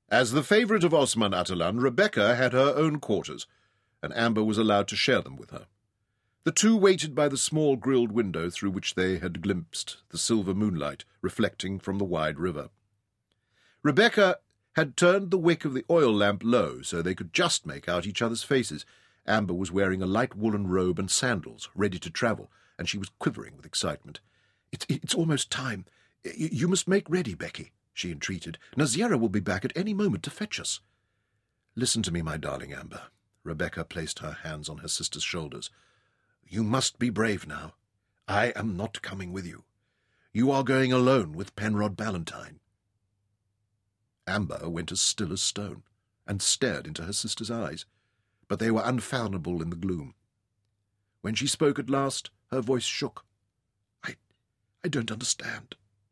As the favourite of Osman Atalan, Rebecca had her own quarters, and Amber was allowed to share them with her. The two waited by the small grilled window through which they had glimpsed the silver moonlight reflecting from the wide river. Rebecca had turned the wick of the oil lamp low so they could just make out each other's faces. Amber was wearing a light woolen robe and sandals, ready to travel, and she was quivering with excitement. It's almost time. You must make ready, Becky, she entreated. Nazira will be back at any moment to fetch us. Listen to me, my darling Amber. Rebecca placed her hands on her sister's shoulders. You must be brave now. I am not coming with you. You are going alone with Penrod Ballantyne. Amber went as still as stone, and stared into her sister's eyes, but they were unfathomable in the gloom. When she spoke at last, her voice shook. I don't understand.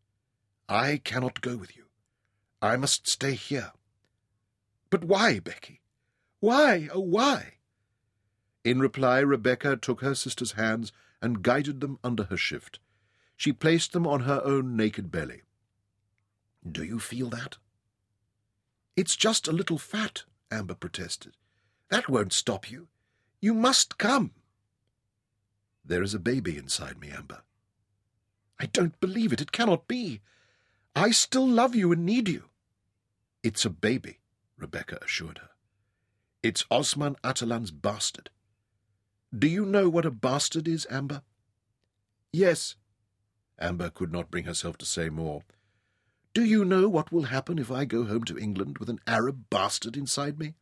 I cannot go with you. I must stay here. But why, Becky? Why, oh why? In reply, Rebecca took her sister's hands and guided them under her shift. She placed them on her own naked belly. Do you feel that? It's just a little fat, Amber protested. That won't stop you. You must come. There is a baby inside me, Amber. I don't believe it. It cannot be. I still love you and need you. It's a baby, Rebecca assured her. It's Osman Atalan's bastard. Do you know what a bastard is, Amber? Yes. Amber could not bring herself to say more. Do you know what will happen if I go home to England with an Arab bastard inside me?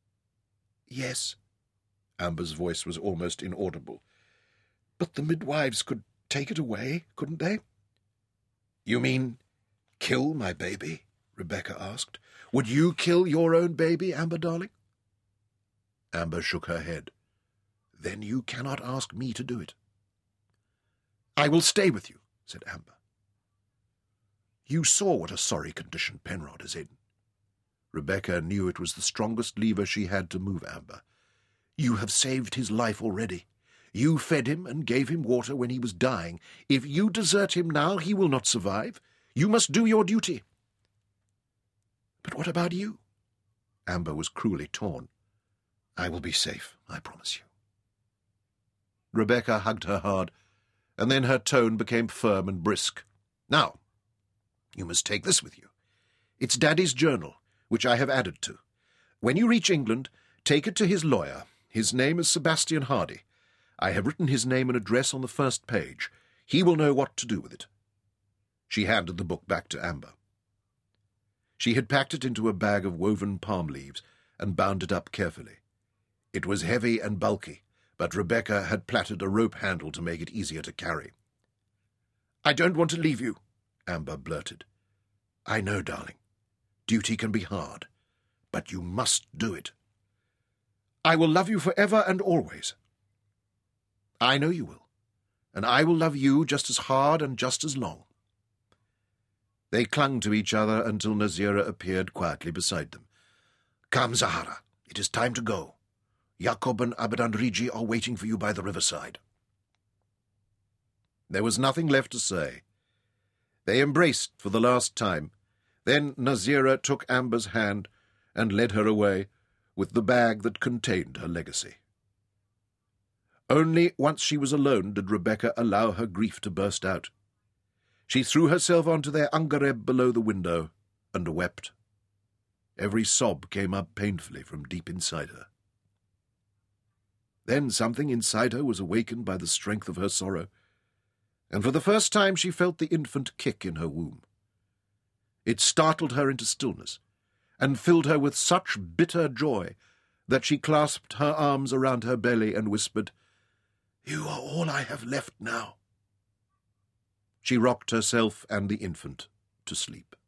Yes. Amber's voice was almost inaudible. But the midwives could take it away, couldn't they? You mean kill my baby? Rebecca asked. Would you kill your own baby, Amber, darling? Amber shook her head. Then you cannot ask me to do it. I will stay with you, said Amber. You saw what a sorry condition Penrod is in. Rebecca knew it was the strongest lever she had to move Amber. You have saved his life already. You fed him and gave him water when he was dying. If you desert him now, he will not survive. You must do your duty. But what about you? Amber was cruelly torn. I will be safe, I promise you. Rebecca hugged her hard, and then her tone became firm and brisk. Now, you must take this with you. It's Daddy's journal, which I have added to. When you reach England, take it to his lawyer. His name is Sebastian Hardy. I have written his name and address on the first page. He will know what to do with it. She handed the book back to Amber. She had packed it into a bag of woven palm leaves and bound it up carefully. It was heavy and bulky, but Rebecca had plaited a rope handle to make it easier to carry. I don't want to leave you, Amber blurted. I know, darling. Duty can be hard, but you must do it. I will love you forever and always. I know you will, and I will love you just as hard and just as long. They clung to each other until Nazira appeared quietly beside them. Come, Zahara, it is time to go. Jacob and Abadan-Riji are waiting for you by the riverside. There was nothing left to say. They embraced for the last time. Then Nazira took Amber's hand and led her away with the bag that contained her legacy. Only once she was alone did Rebecca allow her grief to burst out. She threw herself onto their angareb below the window and wept. Every sob came up painfully from deep inside her. Then something inside her was awakened by the strength of her sorrow, and for the first time she felt the infant kick in her womb. It startled her into stillness, and filled her with such bitter joy that she clasped her arms around her belly and whispered, You are all I have left now. She rocked herself and the infant to sleep.